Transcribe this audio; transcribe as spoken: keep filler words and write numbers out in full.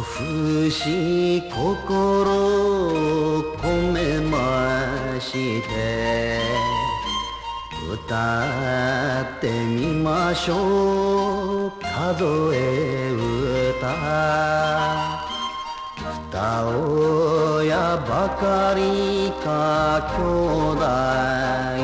不死心を込めまして歌ってみましょう数え歌二親ばかりか兄弟